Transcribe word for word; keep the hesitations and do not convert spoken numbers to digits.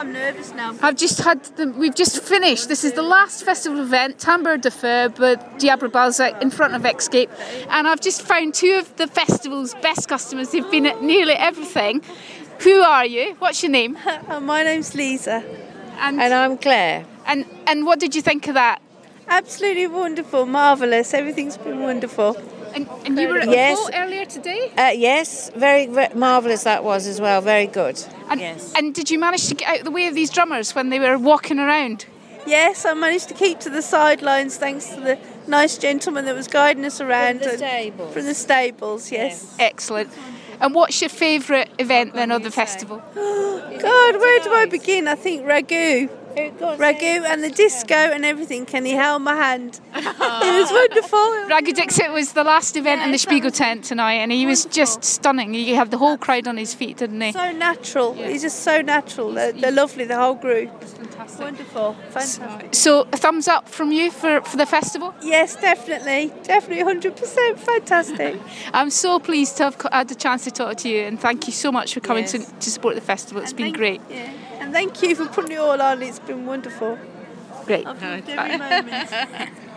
I'm nervous now. I've just had the, we've just finished. This is the last festival event, Timbre de Feu with Diable Balzac in front of Xscape, and I've just found two of the festival's best customers. They've been at nearly everything. Who are you? What's your name? My name's Lisa. And, And I'm Claire. and and what did you think of that? Absolutely wonderful, marvellous. Everything's been wonderful. And, and you were at Yes. a boat earlier today? Uh, yes, very, very marvellous that was as well. Very good. And, Yes. and did you manage to get out of the way of these drummers when they were walking around? Yes, I managed to keep to the sidelines thanks to the nice gentleman that was guiding us around. the and- stables. From the stables, yes. Excellent. And what's your favourite event then of the festival? God, where do I begin? I think Ragu. Ragu and the disco and everything. Can he hold my hand? It was wonderful. Ragu Dixit was the last event in the Spiegel tent tonight, and he was just stunning. He had the whole crowd on his feet, didn't he? So natural. He's just so natural. They're, they're lovely, the whole group. Fantastic. Wonderful. Fantastic. So, a thumbs up from you for, for the festival? Yes, definitely. Definitely one hundred percent fantastic. I'm so pleased to have co- had the chance to talk to you, and thank you so much for coming Yes. to, to support the festival. It's And been thank- great. Yeah. And thank you for putting it all on. It's been wonderful. Great. I've loved every moment.